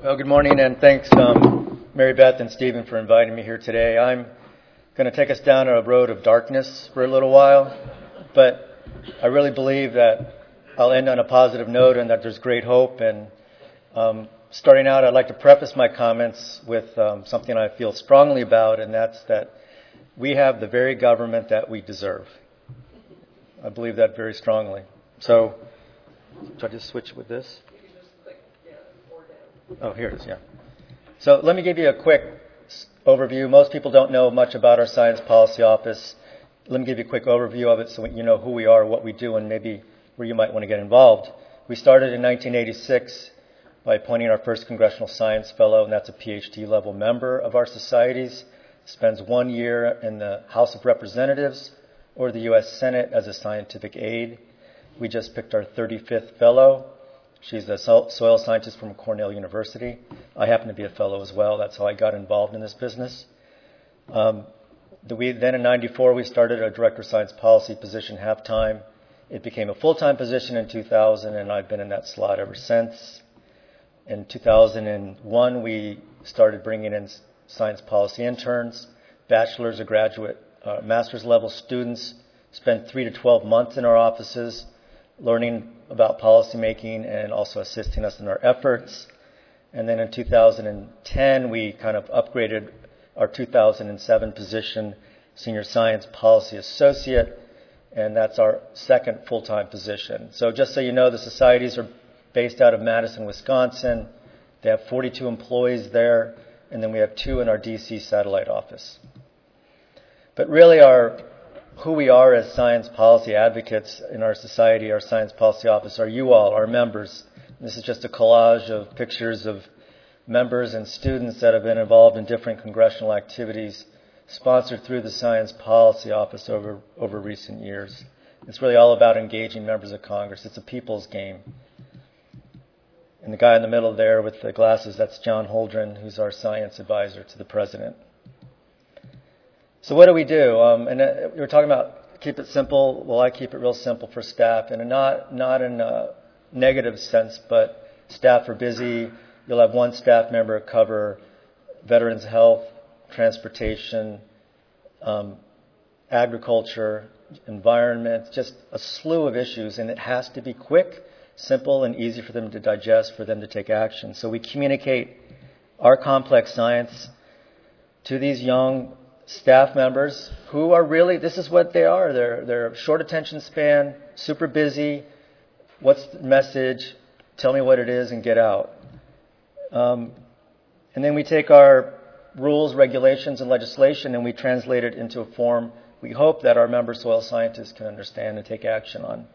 Well, good morning, and thanks, Mary Beth and Stephen, for inviting me here today. I'm going to take us down a road of darkness for a little while, but I really believe that I'll end on a positive note and that there's great hope. And starting out, I'd like to preface my comments with something I feel strongly about, and that's that we have the very government that we deserve. I believe that very strongly. So, should I just switch with this? Oh, here it is, yeah. So let me give you a quick overview. Most people don't know much about our Science Policy Office. Let me give you a quick overview of it so you know who we are, what we do, and maybe where you might want to get involved. We started in 1986 by appointing our first Congressional Science Fellow, and that's a PhD level member of our societies. Spends 1 year in the House of Representatives or the U.S. Senate as a scientific aide. We just picked our 35th fellow. She's a soil scientist from Cornell University. I happen to be a fellow as well. That's how I got involved in this business. Then in 94, we started a Director of Science Policy position half-time. It became a full-time position in 2000, and I've been in that slot ever since. In 2001, we started bringing in science policy interns, bachelor's or graduate, master's level students, spent 3 to 12 months in our offices, learning about policymaking and also assisting us in our efforts. And then in 2010, we kind of upgraded our 2007 position, Senior Science Policy Associate, and that's our second full-time position. So just so you know, the societies are based out of Madison, Wisconsin. They have 42 employees there, and then we have 2 in our D.C. satellite office. But really who we are as science policy advocates in our society, our Science Policy Office, are you all, our members. This is just a collage of pictures of members and students that have been involved in different congressional activities sponsored through the Science Policy Office over recent years. It's really all about engaging members of Congress. It's a people's game. And the guy in the middle there with the glasses, that's John Holdren, who's our science advisor to the president. So what do we do? And we were talking about keep it simple. Well, I keep it real simple for staff, and not in a negative sense, but staff are busy. You'll have one staff member cover veterans' health, transportation, agriculture, environment, just a slew of issues, and it has to be quick, simple, and easy for them to digest, for them to take action. So we communicate our complex science to these young staff members who are really, this is what they are. They're short attention span, super busy. What's the message? Tell me what it is and get out. And then we take our rules, regulations, and legislation and we translate it into a form we hope that our member soil scientists can understand and take action on.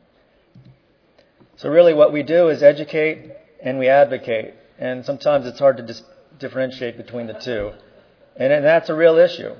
So really what we do is educate and we advocate. And sometimes it's hard to differentiate between the two. And that's a real issue.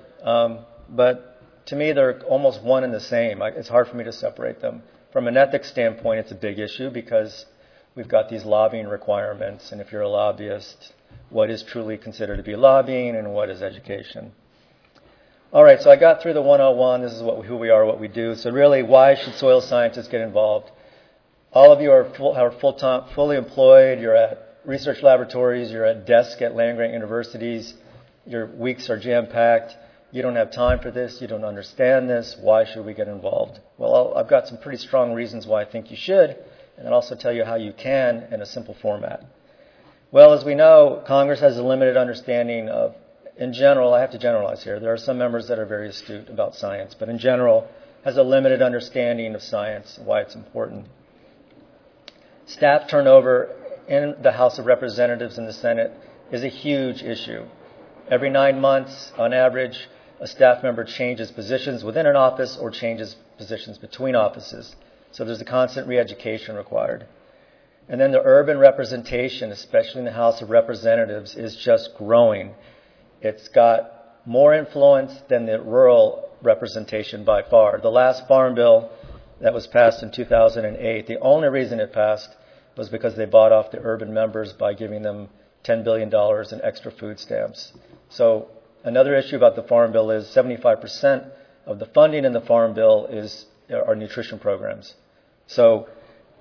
But to me, they're almost one and the same. It's hard for me to separate them. From an ethics standpoint, it's a big issue because we've got these lobbying requirements. And if you're a lobbyist, what is truly considered to be lobbying and what is education? All right, so I got through the 101. This is who we are, what we do. So really, why should soil scientists get involved? All of you are full-time, fully employed. You're at research laboratories. You're at desks at land-grant universities. Your weeks are jam-packed. You don't have time for this. You don't understand this. Why should we get involved? Well, I've got some pretty strong reasons why I think you should, and I'll also tell you how you can in a simple format. Well, as we know, Congress has a limited understanding of, in general, I have to generalize here. There are some members that are very astute about science, but in general, has a limited understanding of science and why it's important. Staff turnover in the House of Representatives and the Senate is a huge issue. Every 9 months, on average, a staff member changes positions within an office or changes positions between offices. So there's a constant re-education required. And then the urban representation, especially in the House of Representatives, is just growing. It's got more influence than the rural representation by far. The last farm bill that was passed in 2008, the only reason it passed was because they bought off the urban members by giving them $10 billion in extra food stamps. So another issue about the Farm Bill is 75% of the funding in the Farm Bill are nutrition programs. So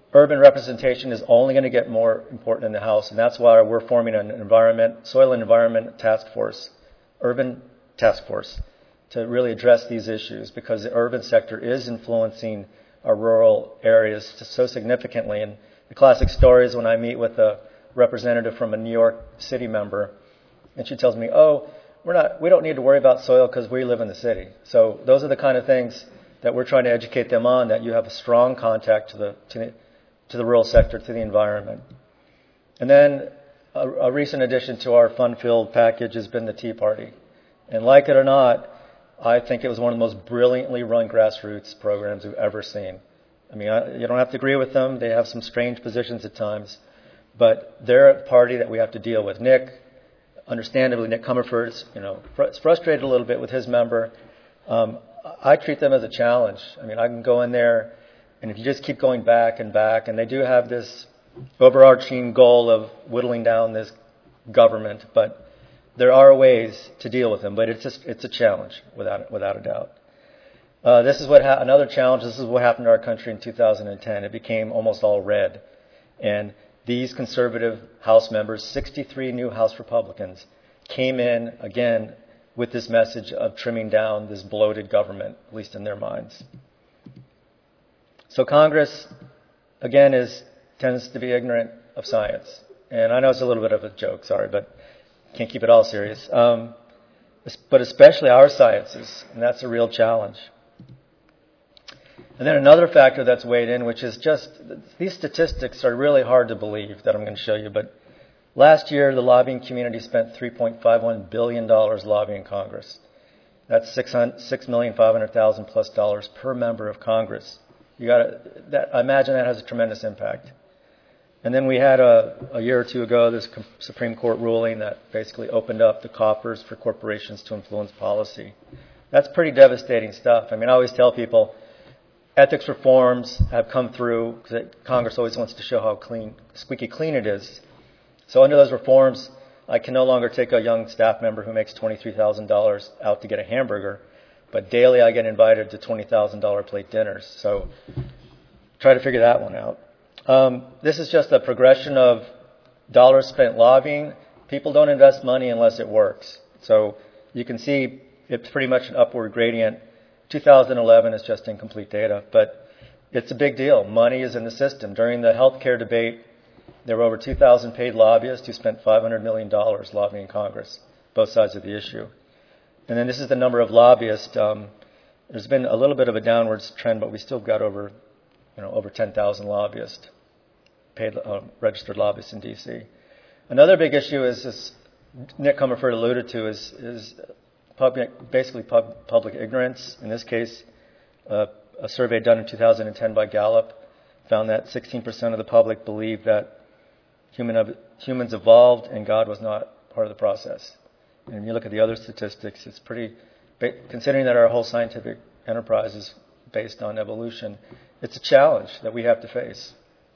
urban representation is only going to get more important in the House, and that's why we're forming an soil and environment task force, urban task force, to really address these issues, because the urban sector is influencing our rural areas so significantly. And the classic story is when I meet with a representative from a New York City member, and she tells me, "Oh, we don't need to worry about soil because we live in the city." So those are the kind of things that we're trying to educate them on, that you have a strong contact to the rural sector, to the environment. And then a recent addition to our fun-filled package has been the Tea Party. And like it or not, I think it was one of the most brilliantly run grassroots programs we've ever seen. I mean, you don't have to agree with them. They have some strange positions at times. But they're a party that we have to deal with. Understandably, Nick Comerford is frustrated a little bit with his member. I treat them as a challenge. I mean, I can go in there, and if you just keep going back and back, and they do have this overarching goal of whittling down this government, but there are ways to deal with them. But it's a challenge, without a doubt. This is another challenge. This is what happened to our country in 2010. It became almost all red, and these conservative House members, 63 new House Republicans, came in again with this message of trimming down this bloated government, at least in their minds. So Congress, again, tends to be ignorant of science. And I know it's a little bit of a joke, sorry, but can't keep it all serious. But especially our sciences, and that's a real challenge. And then another factor that's weighed in, which is just, these statistics are really hard to believe that I'm going to show you, but last year the lobbying community spent $3.51 billion lobbying Congress. That's $6,500,000 plus dollars per member of Congress. I imagine that has a tremendous impact. And then we had a year or two ago this Supreme Court ruling that basically opened up the coffers for corporations to influence policy. That's pretty devastating stuff. I mean, I always tell people, ethics reforms have come through because Congress always wants to show how squeaky clean it is. So under those reforms, I can no longer take a young staff member who makes $23,000 out to get a hamburger, but daily I get invited to $20,000 plate dinners. So try to figure that one out. This is just a progression of dollars spent lobbying. People don't invest money unless it works. So you can see it's pretty much an upward gradient. 2011 is just incomplete data, but it's a big deal. Money is in the system. During the healthcare debate, there were over 2,000 paid lobbyists who spent $500 million lobbying Congress, both sides of the issue. And then this is the number of lobbyists. There's been a little bit of a downwards trend, but we still got over 10,000 lobbyists, paid registered lobbyists in D.C. Another big issue is this, Nick Comerford alluded to, is public ignorance. In this case, a survey done in 2010 by Gallup found that 16% of the public believed that humans evolved and God was not part of the process. And when you look at the other statistics, it's pretty, considering that our whole scientific enterprise is based on evolution, it's a challenge that we have to face.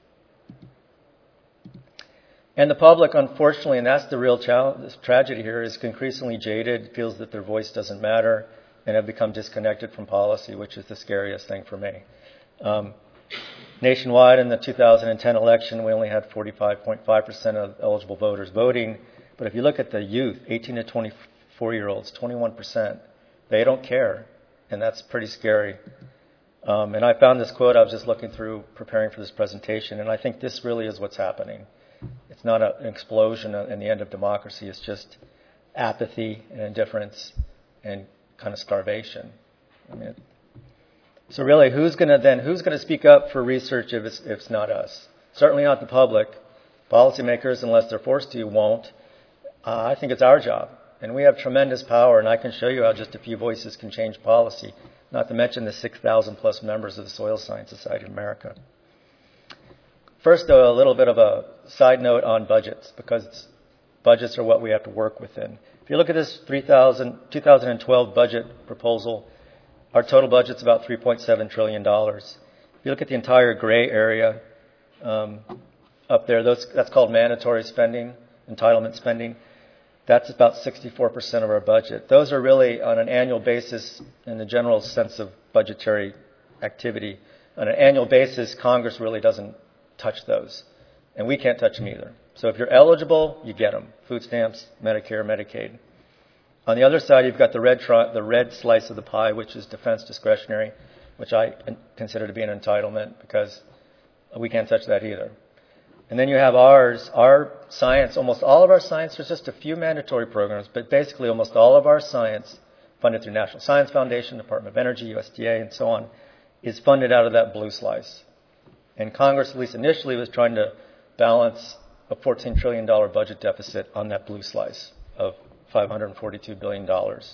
And the public, unfortunately, and that's the real challenge, this tragedy here, is increasingly jaded, feels that their voice doesn't matter, and have become disconnected from policy, which is the scariest thing for me. Nationwide, in the 2010 election, we only had 45.5% of eligible voters voting. But if you look at the youth, 18 to 24-year-olds, 21%, they don't care, and that's pretty scary. And I found this quote, I was just looking through, preparing for this presentation, and I think this really is what's happening. It's not an explosion in the end of democracy. It's just apathy and indifference and kind of starvation. I mean, so really, who's going to speak up for research if it's not us? Certainly not the public. Policymakers, unless they're forced to, won't. I think it's our job. And we have tremendous power, and I can show you how just a few voices can change policy, not to mention the 6,000 plus members of the Soil Science Society of America. First, though, a little bit of a side note on budgets, because budgets are what we have to work within. If you look at this 2012 budget proposal, our total budget's about $3.7 trillion. If you look at the entire gray area up there, that's called mandatory spending, entitlement spending. That's about 64% of our budget. Those are really, on an annual basis, in the general sense of budgetary activity, on an annual basis, Congress really doesn't touch those. And we can't touch them either. So if you're eligible, you get them. Food stamps, Medicare, Medicaid. On the other side, you've got the red slice of the pie, which is defense discretionary, which I consider to be an entitlement because we can't touch that either. And then you have our science, almost all of our science, there's just a few mandatory programs, but basically almost all of our science, funded through National Science Foundation, Department of Energy, USDA, and so on, is funded out of that blue slice. And Congress, at least initially, was trying to balance a $14 trillion budget deficit on that blue slice of $542 billion. And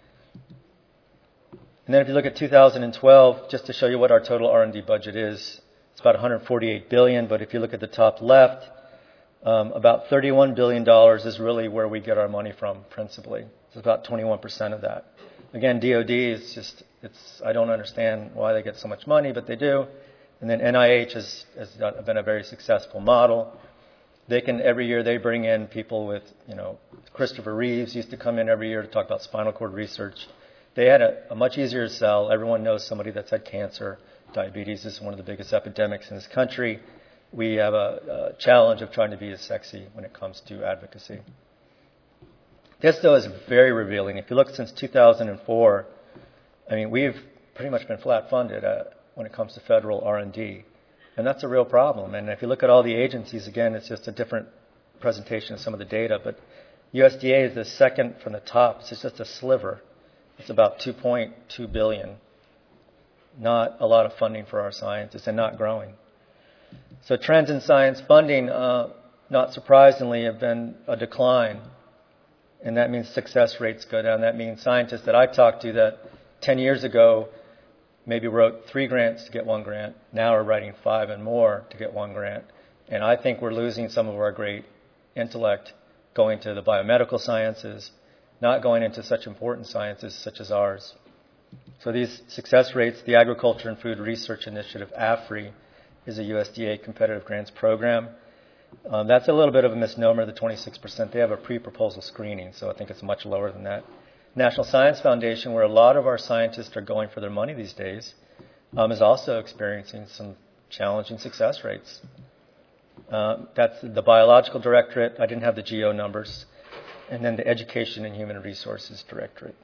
then if you look at 2012, just to show you what our total R&D budget is, it's about $148 billion, but if you look at the top left, about $31 billion is really where we get our money from, principally. It's about 21% of that. Again, DOD is just, I don't understand why they get so much money, but they do. And then NIH has been a very successful model. Every year they bring in people with, Christopher Reeves used to come in every year to talk about spinal cord research. They had a much easier sell. Everyone knows somebody that's had cancer. Diabetes is one of the biggest epidemics in this country. We have a challenge of trying to be as sexy when it comes to advocacy. This, though, is very revealing. If you look since 2004, we've pretty much been flat funded when it comes to federal R&D. And that's a real problem. And if you look at all the agencies, again, it's just a different presentation of some of the data. But USDA is the second from the top. It's just a sliver. It's about $2.2 billion. Not a lot of funding for our scientists and not growing. So trends in science funding, not surprisingly, have been a decline. And that means success rates go down. That means scientists that I talked to that 10 years ago maybe wrote 3 grants to get 1 grant, now are writing 5 and more to get 1 grant. And I think we're losing some of our great intellect going to the biomedical sciences, not going into such important sciences such as ours. So these success rates, the Agriculture and Food Research Initiative, AFRI, is a USDA competitive grants program. That's a little bit of a misnomer, the 26%. They have a pre-proposal screening, so I think it's much lower than that. National Science Foundation, where a lot of our scientists are going for their money these days, is also experiencing some challenging success rates. That's the Biological Directorate. I didn't have the GEO numbers. And then the Education and Human Resources Directorate.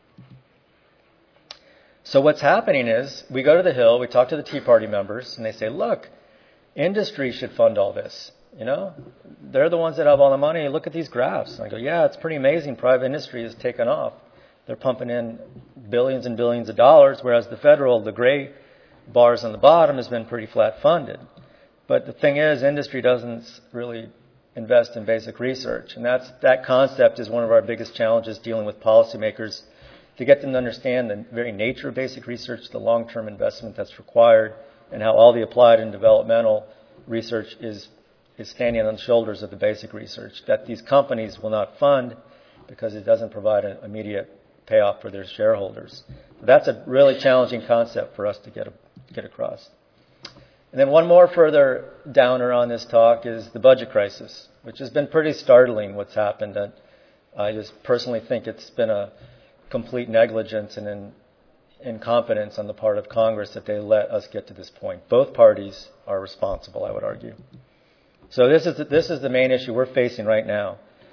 So what's happening is we go to the Hill, we talk to the Tea Party members, and they say, look, industry should fund all this. They're the ones that have all the money. Look at these graphs. And I go, yeah, it's pretty amazing. Private industry has taken off. They're pumping in billions and billions of dollars, whereas the gray bars on the bottom, has been pretty flat funded. But the thing is, industry doesn't really invest in basic research. And that concept is one of our biggest challenges dealing with policymakers, to get them to understand the very nature of basic research, the long-term investment that's required, and how all the applied and developmental research is standing on the shoulders of the basic research that these companies will not fund because it doesn't provide an immediate payoff for their shareholders. That's a really challenging concept for us to get across. And then one more further downer on this talk is the budget crisis, which has been pretty startling what's happened. And I just personally think it's been a complete negligence and incompetence on the part of Congress that they let us get to this point. Both parties are responsible, I would argue. So this is the main issue we're facing right now.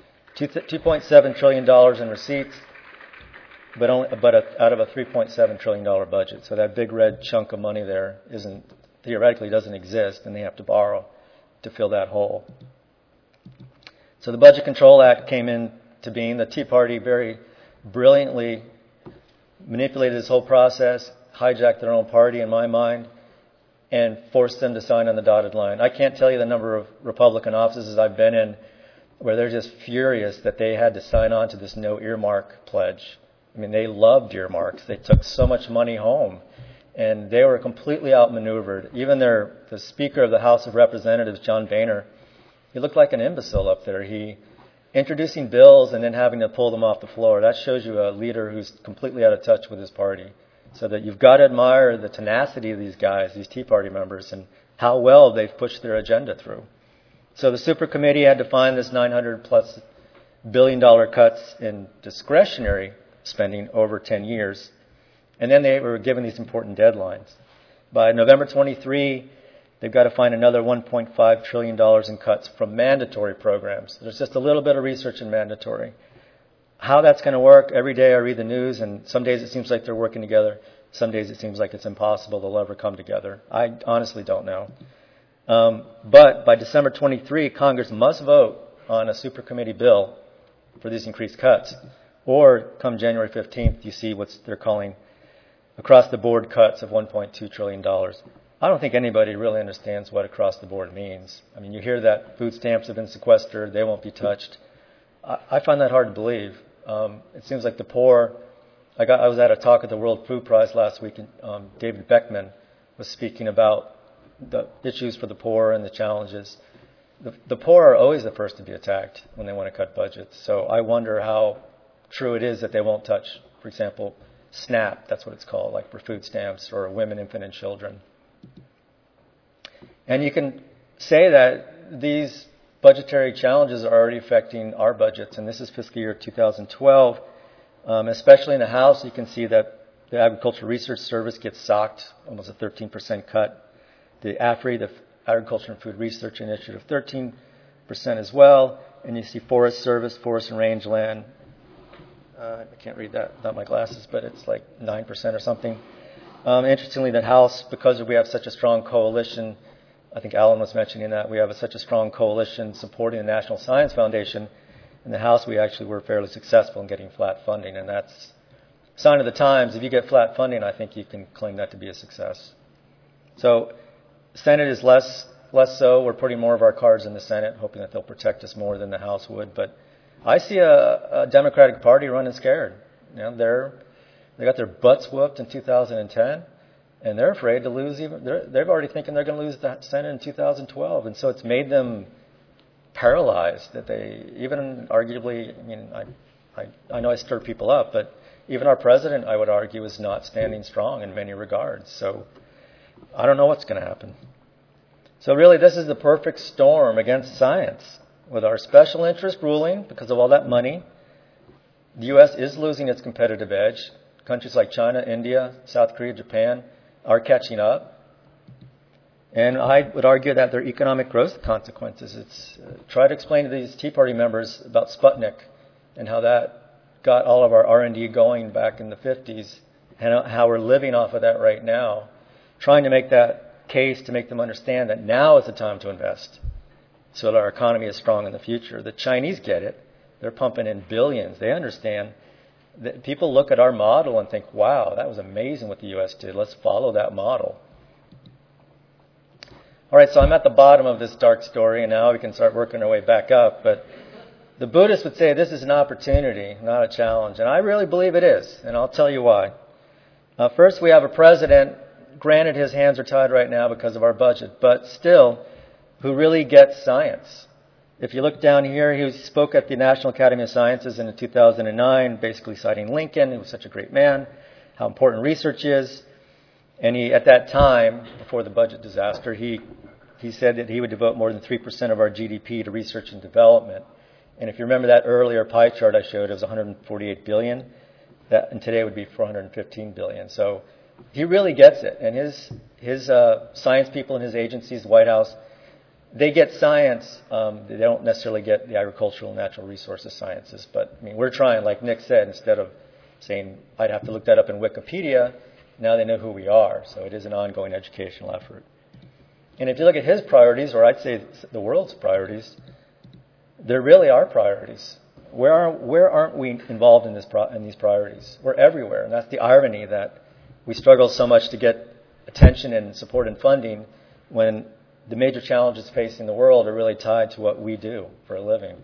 $2.7 trillion in receipts, but out of a $3.7 trillion budget. So that big red chunk of money there theoretically doesn't exist, and they have to borrow to fill that hole. So the Budget Control Act came into being. The Tea Party very brilliantly manipulated this whole process, hijacked their own party, in my mind, and forced them to sign on the dotted line. I can't tell you the number of Republican offices I've been in where they're just furious that they had to sign on to this no earmark pledge. They loved earmarks. They took so much money home, and they were completely outmaneuvered. Even the Speaker of the House of Representatives, John Boehner, he looked like an imbecile up there. He introducing bills and then having to pull them off the floor. That shows you a leader who's completely out of touch with his party. So that you've got to admire the tenacity of these guys, these Tea Party members, and how well they've pushed their agenda through. So the super committee had to find this $900+ billion cuts in discretionary spending over 10 years. And then they were given these important deadlines. By November 23, they've got to find another $1.5 trillion in cuts from mandatory programs. There's just a little bit of research in mandatory. How that's going to work, every day I read the news, and some days it seems like they're working together. Some days it seems like it's impossible they'll ever come together. I honestly don't know. But by December 23, Congress must vote on a supercommittee bill for these increased cuts. Or come January 15th, you see what they're calling across-the-board cuts of $1.2 trillion. I don't think anybody really understands what across-the-board means. I mean, you hear that food stamps have been sequestered, they won't be touched. I find that hard to believe. It seems like the poor... I was at a talk at the World Food Prize last week, and David Beckman was speaking about the issues for the poor and the challenges. The poor are always the first to be attacked when they want to cut budgets. So I wonder how true it is that they won't touch, for example, SNAP, that's what it's called, like for food stamps, or women, infant, and children. And you can say that these budgetary challenges are already affecting our budgets, and this is fiscal year 2012. Especially in the House, you can see that the Agricultural Research Service gets socked, almost a 13% cut. The AFRI, the Agriculture and Food Research Initiative, 13% as well. And you see Forest Service, Forest and Rangeland. I can't read that without my glasses, but it's like 9% or something. Interestingly, the House, because we have such a strong coalition, I think Alan was mentioning that, we have such a strong coalition supporting the National Science Foundation. In the House, we actually were fairly successful in getting flat funding, and that's a sign of the times. If you get flat funding, I think you can claim that to be a success. So Senate is less so. We're putting more of our cards in the Senate, hoping that they'll protect us more than the House would. But I see a Democratic Party running scared. You know, they got their butts whooped in 2010, and they're afraid to lose they're already thinking they're going to lose the Senate in 2012, and so it's made them paralyzed, that they even arguably, I mean, I know I stir people up, but even our president, I would argue, is not standing strong in many regards. So I don't know what's going to happen. So really, this is the perfect storm against science. With our special interest ruling, because of all that money, the U.S. is losing its competitive edge. Countries like China, India, South Korea, Japan are catching up. And I would argue that there are economic growth consequences. Try to explain to these Tea Party members about Sputnik and how that got all of our R&D going back in the 50s and how we're living off of that right now. Trying to make that case to make them understand that now is the time to invest so that our economy is strong in the future. The Chinese get it. They're pumping in billions. They understand that people look at our model and think, wow, that was amazing what the U.S. did. Let's follow that model. All right, so I'm at the bottom of this dark story, and now we can start working our way back up. But the Buddhists would say this is an opportunity, not a challenge. And I really believe it is, and I'll tell you why. First, we have a president, granted his hands are tied right now because of our budget, but still, who really gets science. If you look down here, he spoke at the National Academy of Sciences in 2009, basically citing Lincoln, who was such a great man, how important research is. And he, at that time, before the budget disaster, he said that he would devote more than 3% of our GDP to research and development. And if you remember that earlier pie chart I showed, it was 148 billion. And today would be 415 billion. So he really gets it. And his science people in his agencies, the White House, they get science. They don't necessarily get the agricultural and natural resources sciences. But I mean, we're trying, like Nick said, instead of saying I'd have to look that up in Wikipedia, now they know who we are. So it is an ongoing educational effort. And if you look at his priorities, or I'd say the world's priorities, there really are priorities. Where aren't we involved in these priorities? We're everywhere. And that's the irony, that we struggle so much to get attention and support and funding when the major challenges facing the world are really tied to what we do for a living.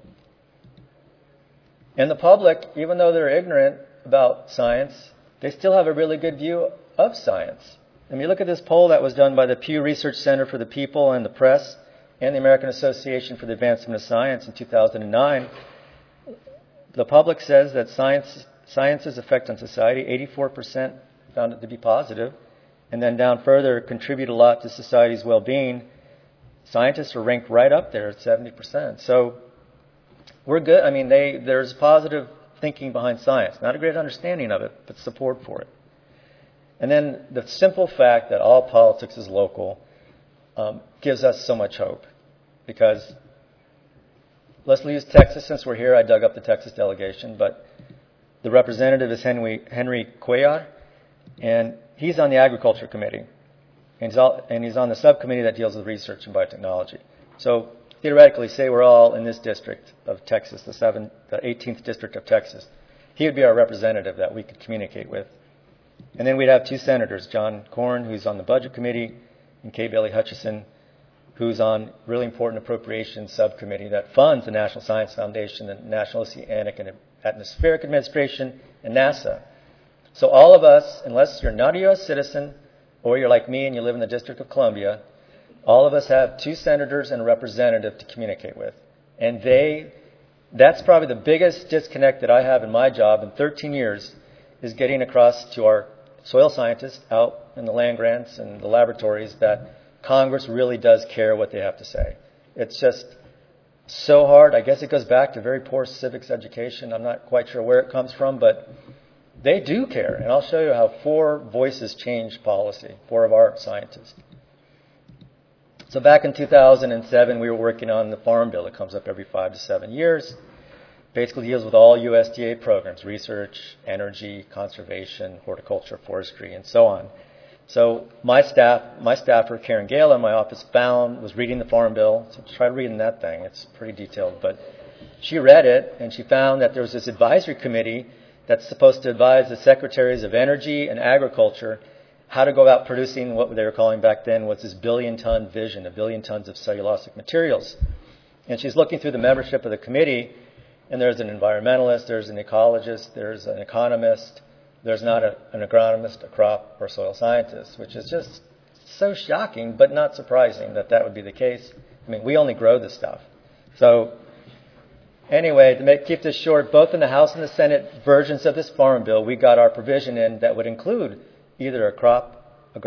And the public, even though they're ignorant about science, they still have a really good view of science. I mean, look at this poll that was done by the Pew Research Center for the People and the Press and the American Association for the Advancement of Science in 2009. The public says that science's effect on society, 84% found it to be positive, and then down further, contribute a lot to society's well-being. Scientists are ranked right up there at 70%. So we're good. I mean, there's positive thinking behind science. Not a great understanding of it, but support for it. And then the simple fact that all politics is local. gives us so much hope. Because let's use Texas since we're here. I dug up the Texas delegation, but the representative is Henry Cuellar, and he's on the Agriculture Committee. And he's on the subcommittee that deals with research and biotechnology. So theoretically, say we're all in this district of Texas, the 18th district of Texas. He would be our representative that we could communicate with. And then we'd have two senators, John Cornyn, who's on the Budget Committee, and Kay Bailey Hutchison, who's on really important appropriations subcommittee that funds the National Science Foundation, the National Oceanic and Atmospheric Administration, and NASA. So all of us, unless you're not a U.S. citizen, or you're like me and you live in the District of Columbia, all of us have two senators and a representative to communicate with. And that's probably the biggest disconnect that I have in my job in 13 years, is getting across to our soil scientists out in the land grants and the laboratories that Congress really does care what they have to say. It's just so hard. I guess it goes back to very poor civics education. I'm not quite sure where it comes from, but they do care. And I'll show you how 4 voices change policy, 4 of our scientists. So back in 2007, we were working on the Farm Bill. It comes up every 5 to 7 years. Basically deals with all USDA programs, research, energy, conservation, horticulture, forestry, and so on. So my staffer, Karen Gale, in my office was reading the Farm Bill. So try reading that thing. It's pretty detailed. But she read it, and she found that there was this advisory committee that's supposed to advise the secretaries of energy and agriculture how to go about producing what they were calling back then was this billion-ton vision, 1 billion tons of cellulosic materials. And she's looking through the membership of the committee, and there's an environmentalist, there's an ecologist, there's an economist, there's not an agronomist, a crop, or soil scientist, which is just so shocking, but not surprising that would be the case. I mean, we only grow this stuff. So anyway, to keep this short, both in the House and the Senate versions of this Farm Bill, we got our provision in that would include either a crop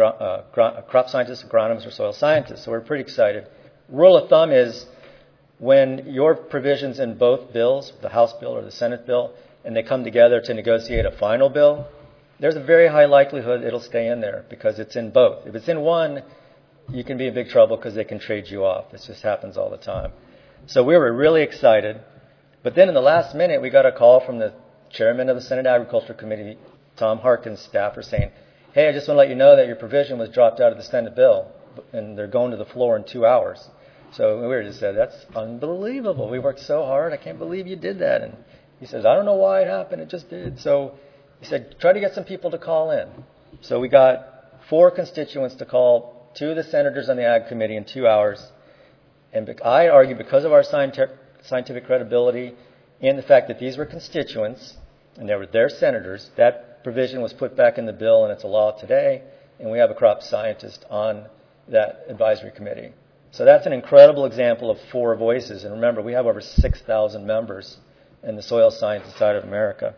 scientist, agronomist, or soil scientist. So we're pretty excited. Rule of thumb is when your provisions in both bills, the House bill or the Senate bill, and they come together to negotiate a final bill, there's a very high likelihood it'll stay in there because it's in both. If it's in one, you can be in big trouble because they can trade you off. This just happens all the time. So we were really excited. But then in the last minute, we got a call from the chairman of the Senate Agriculture Committee, Tom Harkin's staffer, saying, hey, I just want to let you know that your provision was dropped out of the Senate bill, and they're going to the floor in 2 hours. So we were just said, that's unbelievable. We worked so hard. I can't believe you did that. And he says, I don't know why it happened. It just did. So he said, try to get some people to call in. So we got 4 constituents to call 2 of the senators on the Ag Committee in 2 hours. And I argue because of our scientific credibility and the fact that these were constituents and they were their senators, that provision was put back in the bill and it's a law today. And we have a crop scientist on that advisory committee. So that's an incredible example of 4 voices. And remember, we have over 6,000 members in the soil science side of America.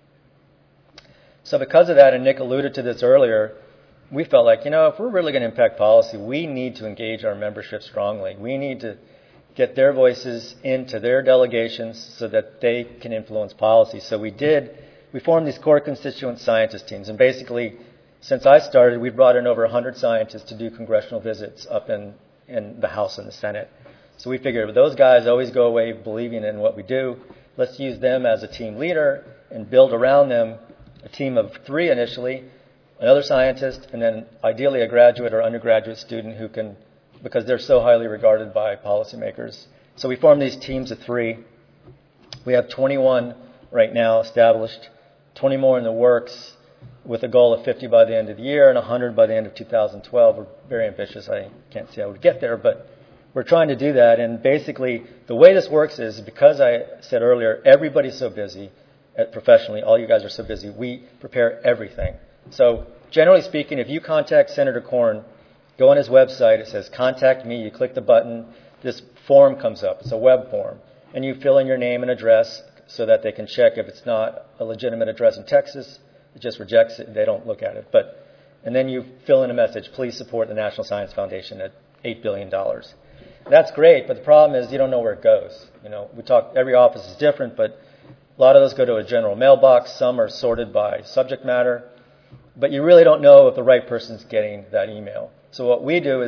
So because of that, and Nick alluded to this earlier, we felt like, if we're really going to impact policy, we need to engage our membership strongly. We need to get their voices into their delegations so that they can influence policy. So we formed these core constituent scientist teams. And basically, since I started, we've brought in over 100 scientists to do congressional visits up in the House and the Senate. So we figured those guys always go away believing in what we do. Let's use them as a team leader and build around them a team of 3 initially, another scientist, and then ideally a graduate or undergraduate student who can, because they're so highly regarded by policymakers. So we formed these teams of 3. We have 21 right now established, 20 more in the works, with a goal of 50 by the end of the year and 100 by the end of 2012. We're very ambitious. I can't see how we'd get there, but we're trying to do that. And basically, the way this works is because I said earlier, everybody's so busy professionally. All you guys are so busy. We prepare everything. So generally speaking, if you contact Senator Cornyn, go on his website. It says, contact me. You click the button. This form comes up. It's a web form. And you fill in your name and address so that they can check if it's not a legitimate address in Texas. It just rejects it. They don't look at it. And then you fill in a message, please support the National Science Foundation at $8 billion. That's great, but the problem is you don't know where it goes. Every office is different, but a lot of those go to a general mailbox. Some are sorted by subject matter. But you really don't know if the right person's getting that email. So what we do is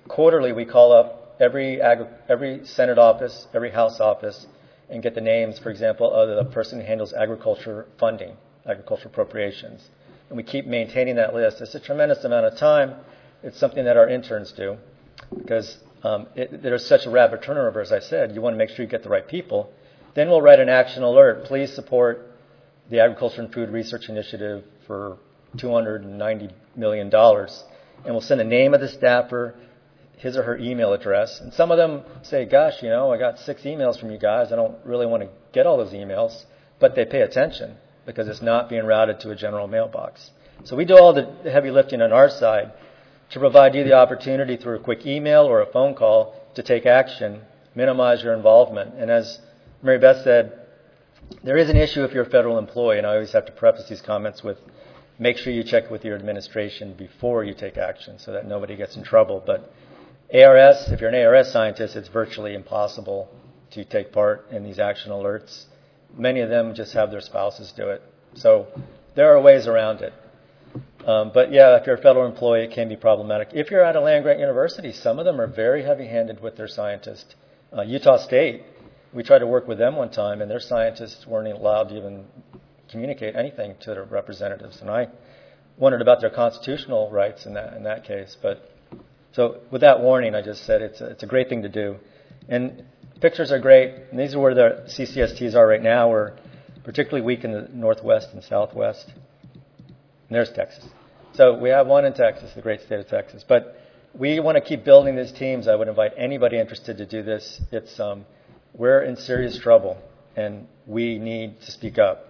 quarterly we call up every Senate office, every House office, and get the names, for example, of the person who handles agriculture funding, agriculture appropriations. And we keep maintaining that list. It's a tremendous amount of time. It's something that our interns do because there's such a rapid turnover, as I said. You want to make sure you get the right people. Then we'll write an action alert. Please support the Agriculture and Food Research Initiative for $290 million. And we'll send the name of the staffer, his or her email address. And some of them say, gosh, I got 6 emails from you guys. I don't really want to get all those emails. But they pay attention because it's not being routed to a general mailbox. So we do all the heavy lifting on our side to provide you the opportunity through a quick email or a phone call to take action, minimize your involvement. And as Mary Beth said, there is an issue if you're a federal employee, and I always have to preface these comments with make sure you check with your administration before you take action so that nobody gets in trouble. But ARS, if you're an ARS scientist, it's virtually impossible to take part in these action alerts. Many of them just have their spouses do it. So there are ways around it. But yeah, if you're a federal employee, it can be problematic. If you're at a land-grant university, some of them are very heavy-handed with their scientists. Utah State, we tried to work with them one time, and their scientists weren't allowed to even communicate anything to their representatives. And I wondered about their constitutional rights in that case. But so with that warning, I just said it's a great thing to do. And pictures are great. And these are where the CCSTs are right now. We're particularly weak in the northwest and southwest. And there's Texas. So we have one in Texas, the great state of Texas. But we want to keep building these teams. I would invite anybody interested to do this. We're in serious trouble, and we need to speak up.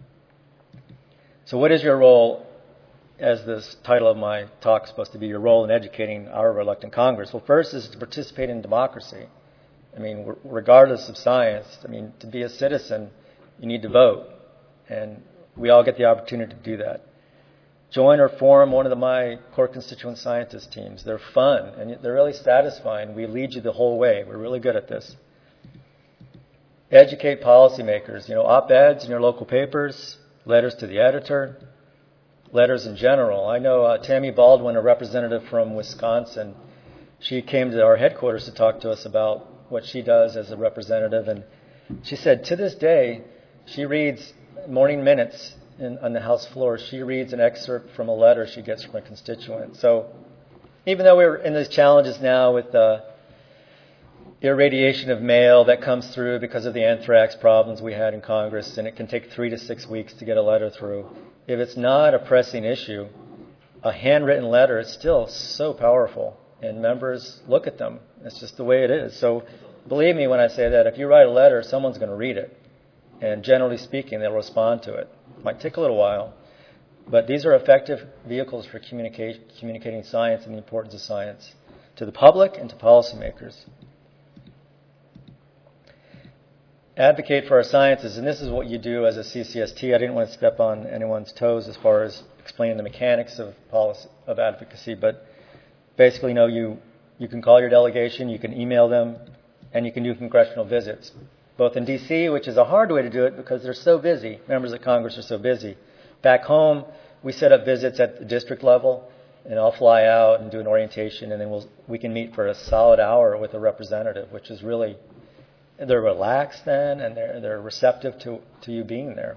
So what is your role, as this title of my talk is supposed to be, your role in educating our reluctant Congress? Well, first is to participate in democracy. I mean, regardless of science, to be a citizen, you need to vote. And we all get the opportunity to do that. Join or form one of my core constituent scientist teams. They're fun, and they're really satisfying. We lead you the whole way. We're really good at this. Educate policymakers. Op-eds in your local papers, letters to the editor, letters in general. I know Tammy Baldwin, a representative from Wisconsin, she came to our headquarters to talk to us about what she does as a representative. And she said to this day, she reads morning minutes on the House floor. She reads an excerpt from a letter she gets from a constituent. So even though we're in these challenges now with irradiation of mail that comes through because of the anthrax problems we had in Congress, and it can take 3 to 6 weeks to get a letter through. If it's not a pressing issue, a handwritten letter is still so powerful, and members look at them. It's just the way it is. So believe me when I say that if you write a letter, someone's going to read it. And generally speaking, they'll respond to it. It might take a little while, but these are effective vehicles for communicating science and the importance of science to the public and to policymakers. Advocate for our sciences, and this is what you do as a CCST. I didn't want to step on anyone's toes as far as explaining the mechanics of policy, of advocacy, but basically, you can call your delegation, you can email them, and you can do congressional visits, both in D.C., which is a hard way to do it because they're so busy. Members of Congress are so busy. Back home, we set up visits at the district level, and I'll fly out and do an orientation, and then we can meet for a solid hour with a representative, which is really... They're relaxed then, and they're receptive to you being there.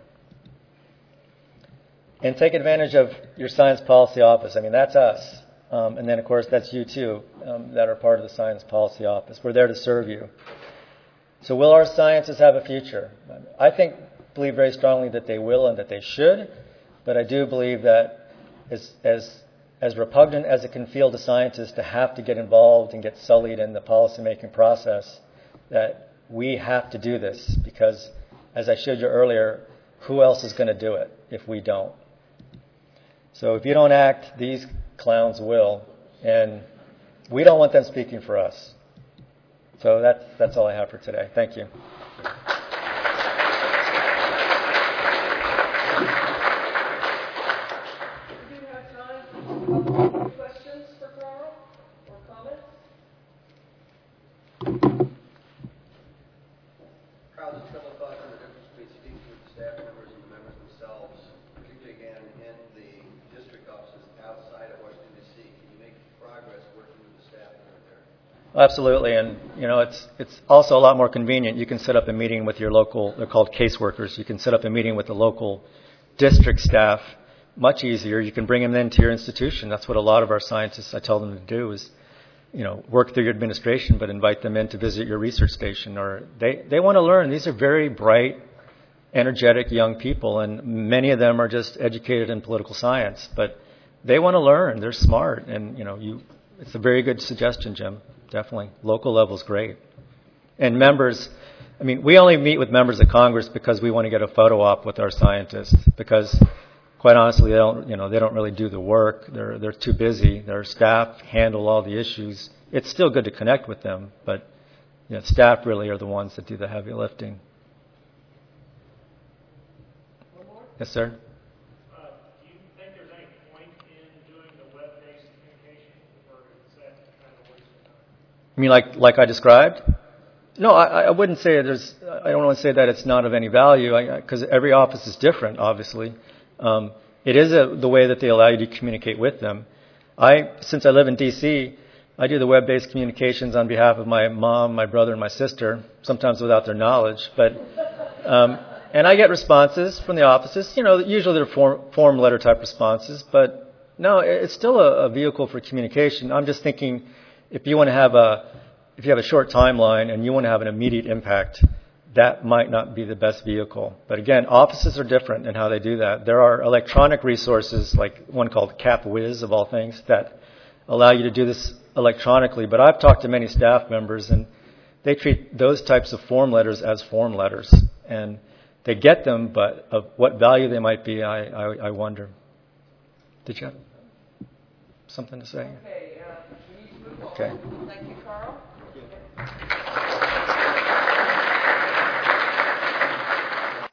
And take advantage of your science policy office. That's us. And then, of course, that's you, too, that are part of the science policy office. We're there to serve you. So will our sciences have a future? I believe very strongly that they will and that they should. But I do believe that as repugnant as it can feel to scientists to have to get involved and get sullied in the policymaking process, that we have to do this because, as I showed you earlier, who else is going to do it if we don't? So if you don't act, these clowns will, and we don't want them speaking for us. So that's all I have for today. Thank you. We do have time for questions for Carl or comments. Carl, just a couple of thoughts on the difference between speaking with the staff members and the members themselves, particularly again in the district offices outside of Washington, D.C. Can you make progress working with the staff that are Absolutely, and it's also a lot more convenient. You can set up a meeting with your local. They're called caseworkers. You can set up a meeting with the local district staff much easier. You can bring them into your institution. That's what a lot of our scientists, I tell them to do, is work through your administration, but invite them in to visit your research station. Or they want to learn. These are very bright, energetic young people, and many of them are just educated in political science, but they want to learn. They're smart, and it's a very good suggestion, Jim. Definitely. Local level is great. And members, we only meet with members of Congress because we want to get a photo op with our scientists, because quite honestly, they don't really do the work. They're too busy. Their staff handle all the issues. It's still good to connect with them, but staff really are the ones that do the heavy lifting. One more? Yes, sir? Do you think there's any point in doing the web-based communication, or is that kind of a waste of time? You mean like I described? No, I wouldn't say I don't want to say that it's not of any value, because every office is different, obviously. It is the way that they allow you to communicate with them. Since I live in D.C., I do the web-based communications on behalf of my mom, my brother, and my sister, sometimes without their knowledge. But and I get responses from the offices. Usually they're form letter type responses. But no, it's still a vehicle for communication. I'm just thinking, if you have a short timeline and you want to have an immediate impact, that might not be the best vehicle. But again, offices are different in how they do that. There are electronic resources, like one called CapWiz, of all things, that allow you to do this electronically. But I've talked to many staff members, and they treat those types of form letters as form letters. And they get them, but of what value they might be, I wonder. Did you have something to say? Okay, we need to move on. Okay. Thank you, Carl.